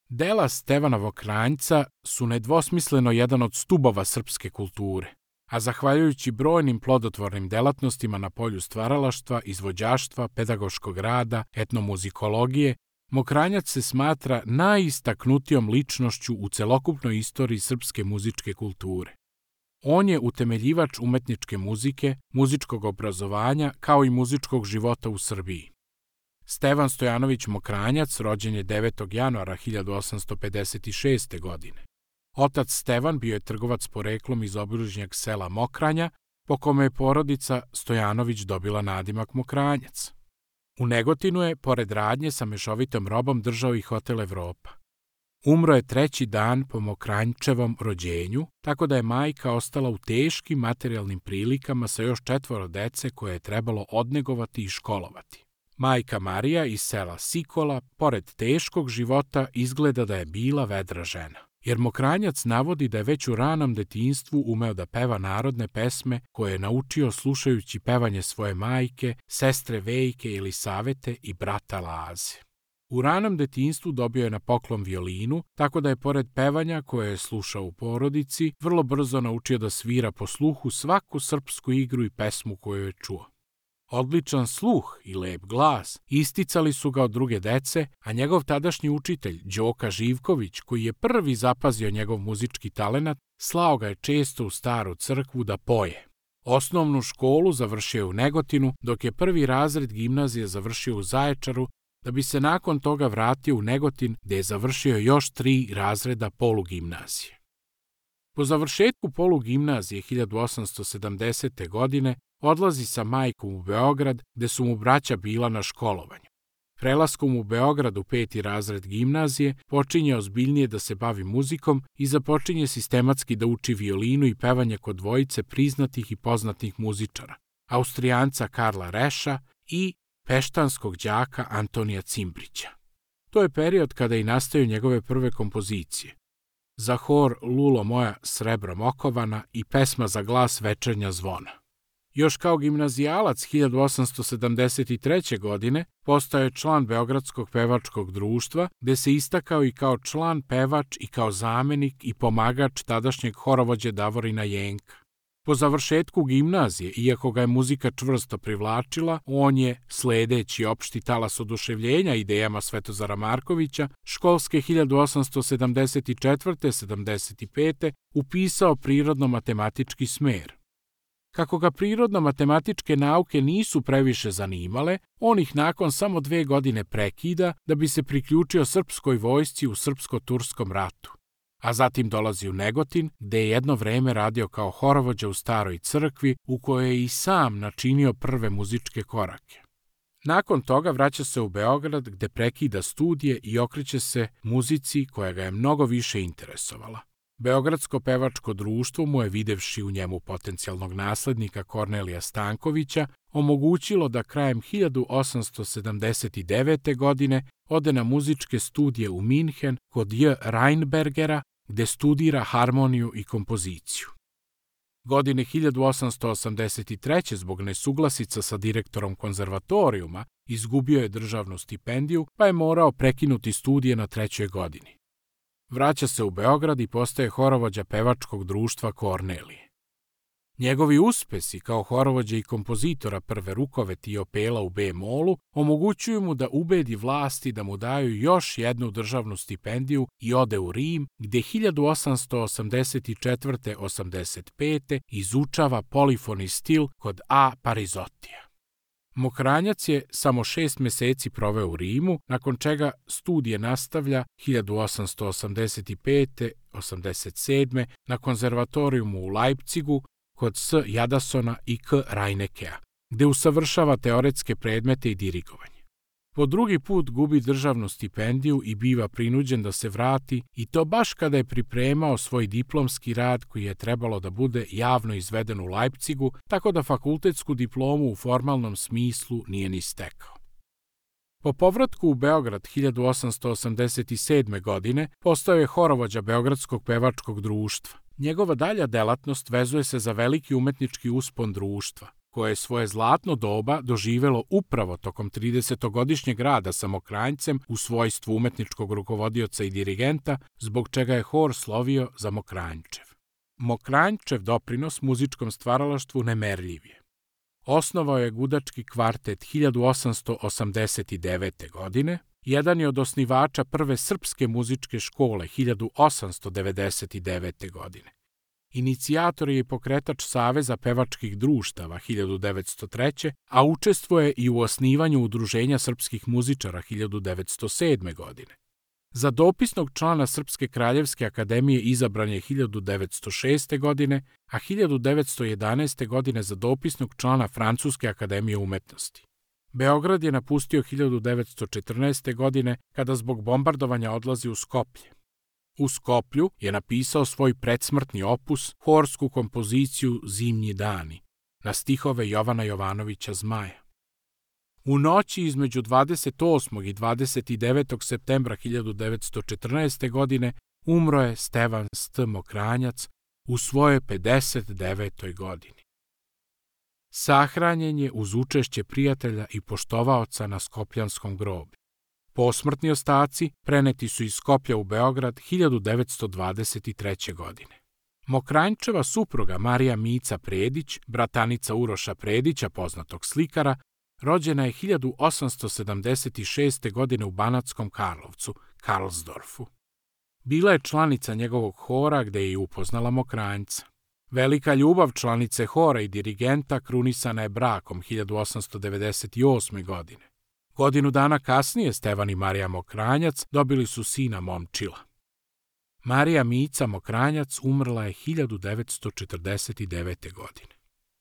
Dela Stevana Mokranjca su nedvosmisleno jedan od stubova srpske kulture, a zahvaljujući brojnim plodotvornim delatnostima na polju stvaralaštva, izvođaštva, pedagoškog rada, etnomuzikologije, Mokranjac se smatra najistaknutijom ličnošću u celokupnoj istoriji srpske muzičke kulture. On je utemeljivač umetničke muzike, muzičkog obrazovanja kao i muzičkog života u Srbiji. Stevan Stojanović Mokranjac rođen je 9. januara 1856. godine. Otac Stevan bio je trgovac poreklom iz obližnjeg sela Mokranja, po kome je porodica Stojanović dobila nadimak Mokranjac. U Negotinu je, pored radnje sa mešovitom robom, držao i hotel Evropa. Umro je 3. dan po Mokranjčevom rođenju, tako da je majka ostala u teškim materijalnim prilikama sa još 4 dece koje je trebalo odnegovati i školovati. Majka Marija iz sela Sikola, pored teškog života, izgleda da je bila vedra žena, jer Mokranjac navodi da je već u ranom detinjstvu umeo da peva narodne pesme koje je naučio slušajući pevanje svoje majke, sestre Vejke ili Savete i brata Laze. U ranom detinjstvu dobio je na poklon violinu, tako da je pored pevanja koje je slušao u porodici, vrlo brzo naučio da svira po sluhu svaku srpsku igru i pesmu koju je čuo. Odličan sluh i lep glas isticali su ga od druge dece, a njegov tadašnji učitelj, Đoka Živković, koji je prvi zapazio njegov muzički talenat, slao ga je često u staru crkvu da poje. Osnovnu školu završio je u Negotinu, dok je 1. razred gimnazije završio u Zaječaru, da bi se nakon toga vratio u Negotin, gde je završio još 3 razreda polugimnazije. Po završetku polugimnazije 1870. godine odlazi sa majkom u Beograd, gde su mu braća bila na školovanju. Prelaskom u Beograd u 5. razred gimnazije počinje ozbiljnije da se bavi muzikom i započinje sistematski da uči violinu i pevanje kod dvojice priznatih i poznatih muzičara, Austrijanca Karla Reša i peštanskog đaka Antonija Cimbrića. To je period kada i nastaju njegove prve kompozicije. Za hor Lulo moja srebrom okovana i pesma za glas Večernja zvona. Još kao gimnazijalac 1873. godine postao je član Beogradskog pevačkog društva, gde se istakao i kao član, pevač i kao zamenik i pomagač tadašnjeg horovođe Davorina Jenka. Po završetku gimnazije, iako ga je muzika čvrsto privlačila, on je, sledeći opšti talas oduševljenja idejama Svetozara Markovića, školske 1874-75. upisao prirodno-matematički smer. Kako ga prirodno-matematičke nauke nisu previše zanimale, on ih nakon samo 2 godine prekida da bi se priključio srpskoj vojsci u Srpsko-turskom ratu. A zatim dolazi u Negotin, gde je jedno vreme radio kao horovođa u staroj crkvi, u kojoj je i sam načinio prve muzičke korake. Nakon toga vraća se u Beograd, gde prekida studije i okreće se muzici koja ga je mnogo više interesovala. Beogradsko pevačko društvo mu je, videvši u njemu potencijalnog naslednika Kornelija Stankovića, omogućilo da krajem 1879. godine ode na muzičke studije u Minhen kod J. Reinbergera, gde studira harmoniju i kompoziciju. Godine 1883. zbog nesuglasica sa direktorom konzervatorijuma izgubio je državnu stipendiju, pa je morao prekinuti studije na 3. godini. Vraća se u Beograd i postaje horovođa pevačkog društva Kornelije. Njegovi uspesi kao horovođa i kompozitora prve rukoveti i opela u B-molu omogućuju mu da ubedi vlasti da mu daju još jednu državnu stipendiju i ode u Rim, gde 1884-85. izučava polifoni stil kod A. Parizotija. Mokranjac je samo 6 meseci proveo u Rimu, nakon čega studije nastavlja 1885-87. na konzervatorijumu u Leipzigu kod S. Jadasona i K. Reinekea, gde usavršava teoretske predmete i dirigovanje. Po drugi put gubi državnu stipendiju i biva prinuđen da se vrati, i to baš kada je pripremao svoj diplomski rad koji je trebalo da bude javno izveden u Leipzigu, tako da fakultetsku diplomu u formalnom smislu nije ni stekao. Po povratku u Beograd 1887. godine postao je horovođa Beogradskog pevačkog društva. Njegova dalja delatnost vezuje se za veliki umetnički uspon društva. koje je svoje zlatno doba doživelo upravo tokom 30-godišnjeg rada sa Mokranjcem u svojstvu umetničkog rukovodioca i dirigenta, zbog čega je hor slovio za Mokranjčev. Mokranjčev doprinos muzičkom stvaralaštvu nemerljiv je. Osnovao je gudački kvartet 1889. godine, jedan je od osnivača prve srpske muzičke škole 1899. godine. Inicijator je i pokretač Saveza pevačkih društava 1903. a učestvuje i u osnivanju Udruženja srpskih muzičara 1907. godine. Za dopisnog člana Srpske kraljevske akademije izabran je 1906. godine, a 1911. godine za dopisnog člana Francuske akademije umetnosti. Beograd je napustio 1914. godine kada zbog bombardovanja odlazi u Skoplje. U Skoplju je napisao svoj predsmrtni opus, horsku kompoziciju Zimnji dani, na stihove Jovana Jovanovića Zmaja. U noći između 28. i 29. septembra 1914. godine umro je Stevan St. Mokranjac u svojoj 59. godini. Sahranjen je uz učešće prijatelja i poštovaoca na Skopljanskom groblju. Posmrtni ostaci preneti su iz Skoplja u Beograd 1923. godine. Mokranjčeva supruga Marija Mica Predić, bratanica Uroša Predića, poznatog slikara, rođena je 1876. godine u Banatskom Karlovcu, Karlsdorfu. Bila je članica njegovog hora gde je i upoznala Mokranjca. Velika ljubav članice hora i dirigenta krunisana je brakom 1898. godine. Godinu dana kasnije Stevan i Marija Mokranjac dobili su sina Momčila. Marija Mica Mokranjac umrla je 1949. godine.